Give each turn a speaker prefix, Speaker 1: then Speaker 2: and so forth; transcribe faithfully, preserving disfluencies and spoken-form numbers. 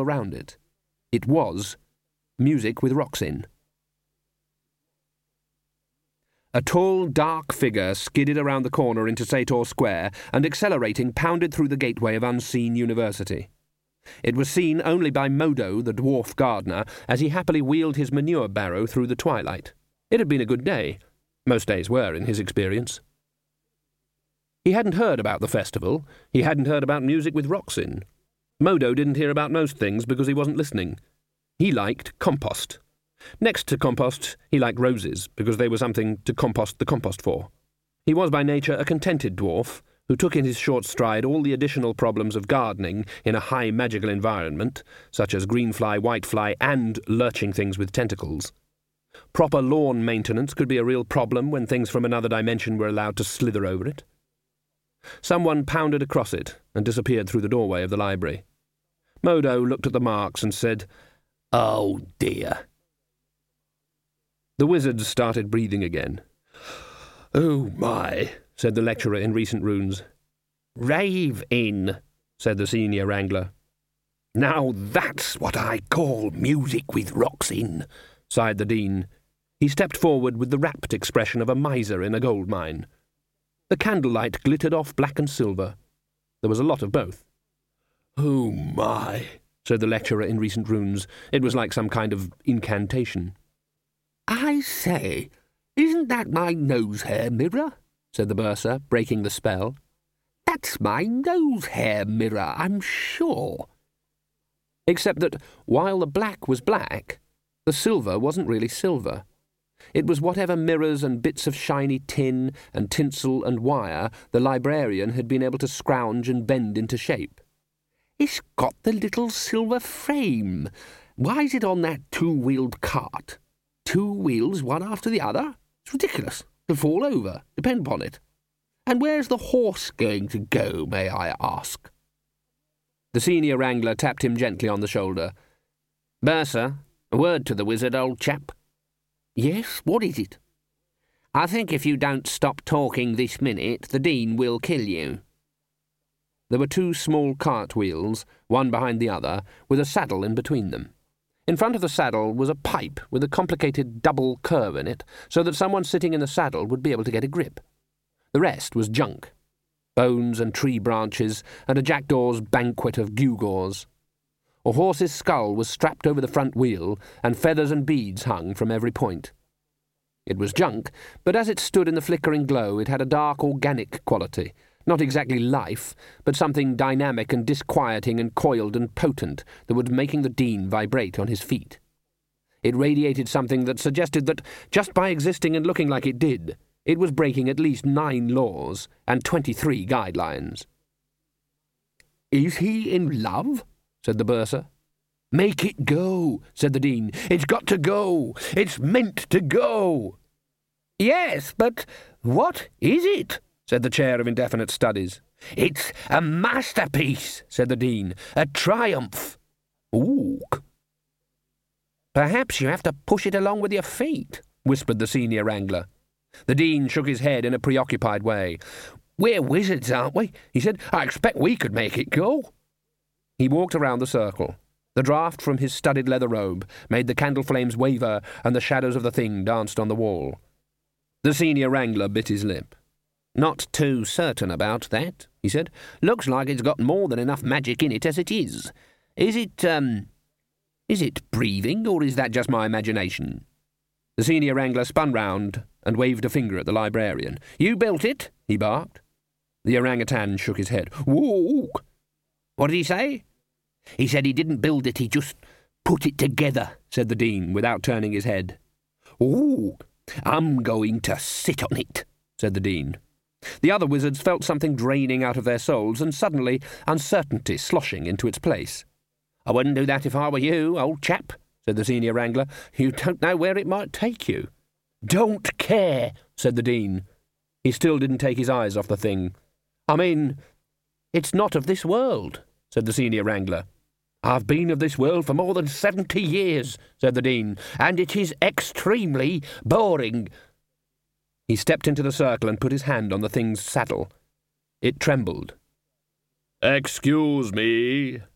Speaker 1: around it. It was Music with Rocks In. A tall, dark figure skidded around the corner into Sator Square and, accelerating, pounded through the gateway of Unseen University. It was seen only by Modo, the dwarf gardener, as he happily wheeled his manure barrow through the twilight. It had been a good day. Most days were, in his experience. He hadn't heard about the festival. He hadn't heard about Music with Rocks In. Modo didn't hear about most things because he wasn't listening. He liked compost. Next to compost, he liked roses, because they were something to compost the compost for. He was by nature a contented dwarf, who took in his short stride all the additional problems of gardening in a high magical environment, such as greenfly, whitefly, and lurching things with tentacles. Proper lawn maintenance could be a real problem when things from another dimension were allowed to slither over it. Someone pounded across it and disappeared through the doorway of the library. Modo looked at the marks and said, "Oh, dear." The wizard started breathing again. "Oh, my," said the lecturer in recent runes. "Rave in," said the senior wrangler. "Now that's what I call music with rocks in," sighed the dean. He stepped forward with the rapt expression of a miser in a gold mine. The candlelight glittered off black and silver. There was a lot of both. "Oh, my," said the lecturer in recent runes. It was like some kind of incantation. "I say, isn't that my nose hair mirror?" said the bursar, breaking the spell. "That's my nose hair mirror, I'm sure." Except that, while the black was black, the silver wasn't really silver. It was whatever mirrors and bits of shiny tin and tinsel and wire the librarian had been able to scrounge and bend into shape. "It's got the little silver frame. Why's it on that two-wheeled cart? Two wheels, one after the other? It's ridiculous. It'll fall over, depend upon it. And where's the horse going to go, may I ask?" The senior wrangler tapped him gently on the shoulder. "Bursar, a word to the wizard, old chap." "Yes, what is it?" "I think if you don't stop talking this minute, the dean will kill you." There were two small cart wheels, one behind the other, with a saddle in between them. In front of the saddle was a pipe with a complicated double curve in it, so that someone sitting in the saddle would be able to get a grip. The rest was junk. Bones and tree branches, and a jackdaw's banquet of gewgaws. A horse's skull was strapped over the front wheel, and feathers and beads hung from every point. It was junk, but as it stood in the flickering glow, it had a dark organic quality. Not exactly life, but something dynamic and disquieting and coiled and potent that was making the dean vibrate on his feet. It radiated something that suggested that, just by existing and looking like it did, it was breaking at least nine laws and twenty-three guidelines. "Is he in love?" said the bursar. "Make it go," said the dean. "It's got to go. It's meant to go." "Yes, but what is it?" said the chair of indefinite studies. "It's a masterpiece," said the dean. "A triumph." "Ooh." "Perhaps you have to push it along with your feet," whispered the senior wrangler. The dean shook his head in a preoccupied way. "We're wizards, aren't we?" he said. "I expect we could make it go." He walked around the circle. The draught from his studded leather robe made the candle flames waver, and the shadows of the thing danced on the wall. The senior wrangler bit his lip. "Not too certain about that," he said. "Looks like it's got more than enough magic in it as it is. Is it, um... is it breathing, or is that just my imagination?" The senior wrangler spun round and waved a finger at the librarian. "You built it?" he barked. The orangutan shook his head. "Whoa!" "What did he say?" "He said he didn't build it, he just put it together," said the dean, without turning his head. "Ooh, I'm going to sit on it," said the dean. The other wizards felt something draining out of their souls, and suddenly uncertainty sloshing into its place. "I wouldn't do that if I were you, old chap," said the senior wrangler. "You don't know where it might take you." "Don't care," said the dean. He still didn't take his eyes off the thing. "I mean, it's not of this world," said the senior wrangler. "I've been of this world for more than seventy years," said the dean, "and it is extremely boring." He stepped into the circle and put his hand on the thing's saddle. It trembled. "Excuse me,"